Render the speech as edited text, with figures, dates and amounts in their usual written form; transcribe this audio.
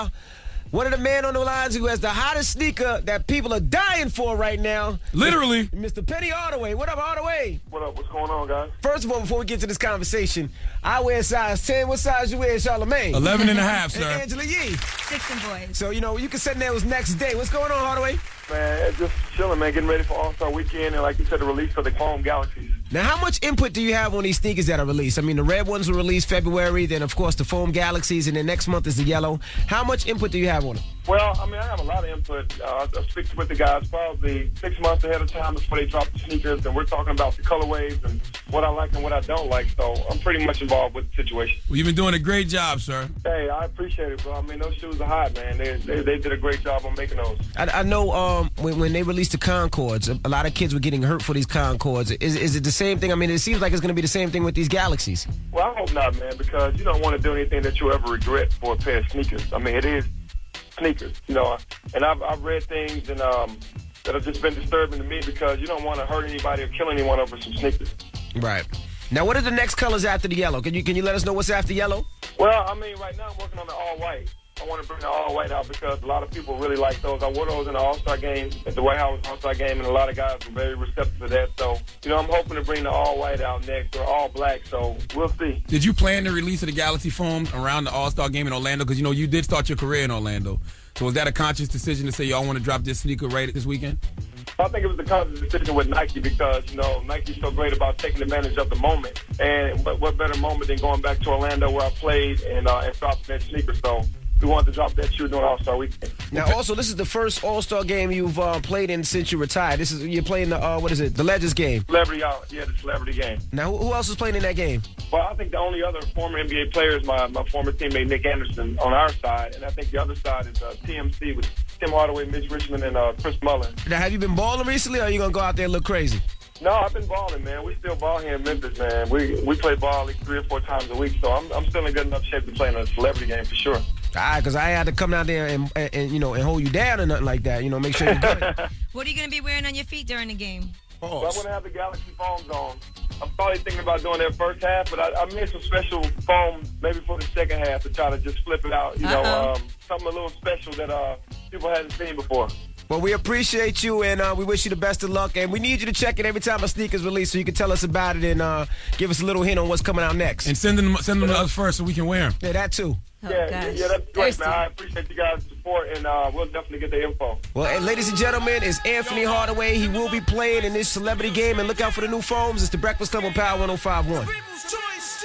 One of the men on the lines who has the hottest sneaker that people are dying for right now. Literally. Mr. Penny Hardaway. What up, Hardaway? What up? What's going on, guys? First of all, before we get to this conversation, I wear size 10. What size you wear, Charlamagne? 11 and a half, And sir. Angela Yee. 6 and boys. So, you can send those next day. What's going on, Hardaway? Man, just chilling, man. Getting ready for All-Star Weekend and, like you said, the release for the Chrome Galaxies. Now, how much input do you have on these sneakers that are released? I mean, the red ones were released February, then, of course, the Foam Galaxies, and then next month is the yellow. How much input do you have on them? Well, I mean, I have a lot of input. I speak with the guys probably 6 months ahead of time before they drop the sneakers, and we're talking about the colorways and what I like and what I don't like. So I'm pretty much involved with the situation. Well, you've been doing a great job, sir. Hey, I appreciate it, bro. I mean, those shoes are hot, man. They did a great job on making those. I know when they released the Concords, a lot of kids were getting hurt for these Concords. Is it the same thing? I mean, it seems like it's going to be the same thing with these Galaxies. Well, I hope not, man, because you don't want to do anything that you'll ever regret for a pair of sneakers. I mean, it is sneakers, and I've read things and that have just been disturbing to me because you don't want to hurt anybody or kill anyone over some sneakers. Right. Now, what are the next colors after the yellow? Can you let us know what's after yellow? Well, I mean, right now I'm working on the all-white. I want to bring the all-white out because a lot of people really like those. I wore those in the All-Star game, at the White House All-Star game, and a lot of guys were very receptive to that. So, I'm hoping to bring the all-white out next or all-black, so we'll see. Did you plan the release of the Galaxy foam around the All-Star game in Orlando? Because, you did start your career in Orlando. So was that a conscious decision to say y'all want to drop this sneaker right this weekend? I think it was a conscious decision with Nike because, Nike's so great about taking advantage of the moment. And what better moment than going back to Orlando where I played and dropping that sneaker. So we wanted to drop that shoe during All-Star Weekend. Now, also, this is the first All-Star game you've played in since you retired. You're playing the Legends game. The Celebrity game. Now, who else is playing in that game? Well, I think the only other former NBA player is my former teammate Nick Anderson on our side, and I think the other side is TMC with Tim Hardaway, Mitch Richmond, and Chris Mullin. Now, have you been balling recently, or are you going to go out there and look crazy? No, I've been balling, man. We still ball here in Memphis, man. We play ball like 3 or 4 times a week, so I'm still in good enough shape to play in a celebrity game for sure. All right, because I had to come down there and hold you down or nothing like that. Make sure you're good. What are you going to be wearing on your feet during the game? Well, I'm going to have the Galaxy foams on. I'm probably thinking about doing that first half, but I made some special foam maybe for the second half to try to just flip it out. Something a little special that people hadn't seen before. Well, we appreciate you, and we wish you the best of luck. And we need you to check it every time a sneaker's released so you can tell us about it and give us a little hint on what's coming out next. And send them to us first so we can wear them. Yeah, that too. Yeah, that's great, man. I appreciate you guys' support, and we'll definitely get the info. Well, and ladies and gentlemen, it's Anthony Hardaway. He will be playing in this celebrity game, and look out for the new foams. It's the Breakfast Club on Power 105.1.